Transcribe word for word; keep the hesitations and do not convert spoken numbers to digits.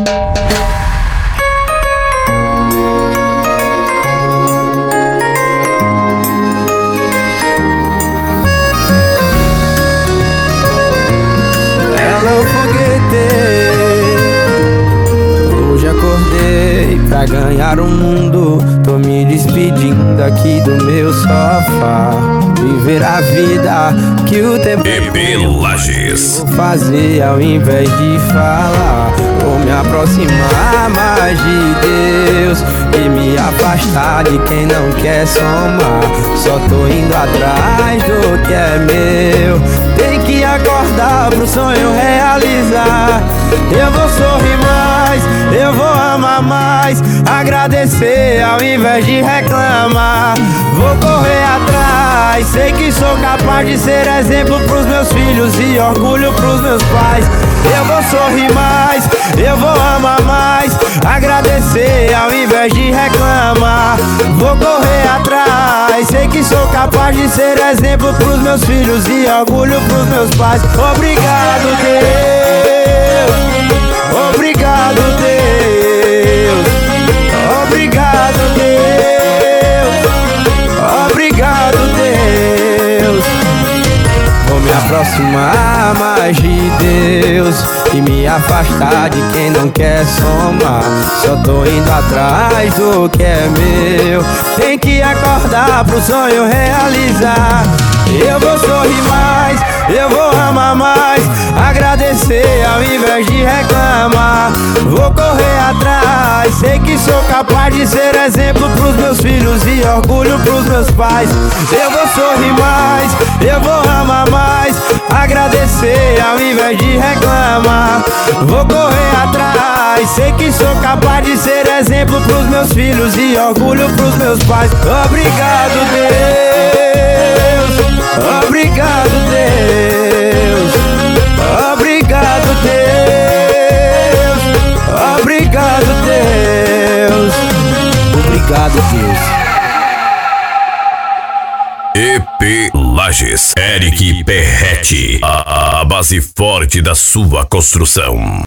Hello, foguete. Hoje acordei pra ganhar o mundo. Tô me despedindo aqui do meu sofá. Viver a vida que o tempo E P Lages. vou fazer ao invés de falar. Vou me aproximar mais de Deus e me afastar de quem não quer somar. Só tô indo atrás do que é meu. Tem que acordar pro sonho realizar. Eu vou sorrir mais, eu vou amar mais, agradecer ao invés de reclamar. Vou correr atrás, sei que sou capaz de ser exemplo pros meus filhos e orgulho pros meus pais. Eu vou sorrir mais, eu vou amar mais, agradecer ao invés de reclamar. Vou correr atrás, sei que sou capaz de ser exemplo pros meus filhos e orgulho pros meus pais. Obrigado, Deus. Obrigado, Deus. Obrigado, Deus. Obrigado, Deus. Vou me aproximar mais de Deus e me afastar de quem não quer somar. Só tô indo atrás do que é meu. Tem que acordar pro sonho realizar. Eu vou sorrir mais, eu vou amar mais, agradecer ao invés de reclamar. Vou correr atrás, sei que sou capaz de ser exemplo pros meus filhos e orgulho pros meus pais. Eu vou sorrir mais, eu vou amar mais, agradecer ao invés de reclamar. Vou correr atrás, sei que sou capaz de ser exemplo pros meus filhos e orgulho pros meus pais. Obrigado, Deus. Obrigado, Deus. Obrigado, Deus. Obrigado, Deus. Obrigado, Deus. E P Lages. Eric Perretti. A, a base forte da sua construção.